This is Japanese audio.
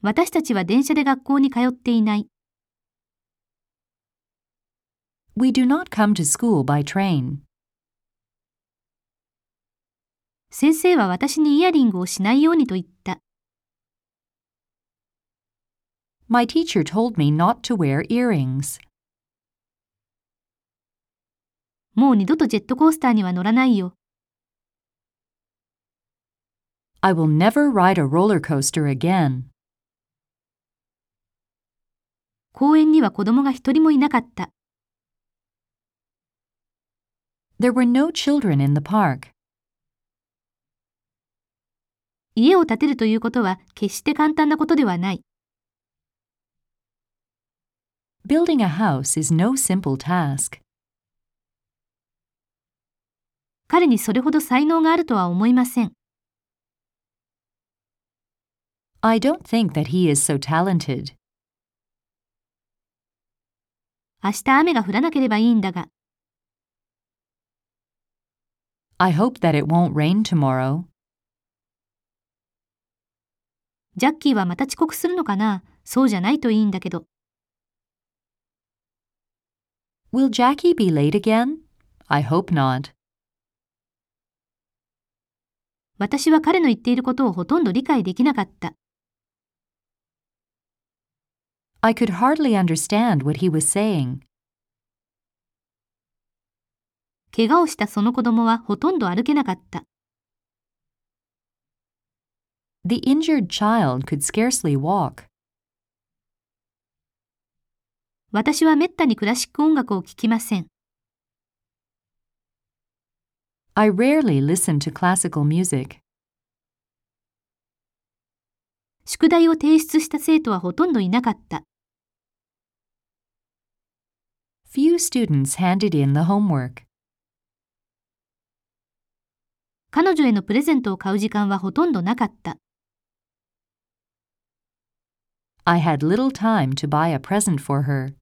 私たちは電車で学校に通っていない。 We do not come to school by train. 先生は私にイヤリングをしないようにと言った。 My teacher told me not to wear earrings. もう二度とジェットコースターには乗らないよ。 I will never ride a roller coaster again. 公園には子供が一人もいなかった。 There were no children in the park. 家を建てるということは決して簡単なことではない。 Building a house is no simple task. 彼にそれほど才能があるとは思いません。 I don't think that he is so talented. 明日雨が降らなければいいんだが。 I hope that it won't rain tomorrow. ジャッキーはまた遅刻するのかな？そうじゃないといいんだけど。 Will Jackie be late again? I hope not. 私は彼の言っていることをほとんど理解できなかった。 I could hardly understand what he was saying. 怪我をしたその子供はほとんど歩けなかった。 The injured child could scarcely walk. 私はめったにクラシック音楽を聴きません。 I rarely listen to classical music. 宿題を提出した生徒はほとんどいなかった。 Few students handed in the homework. 彼女へのプレゼントを買う時間はほとんどなかった。 I had little time to buy a present for her.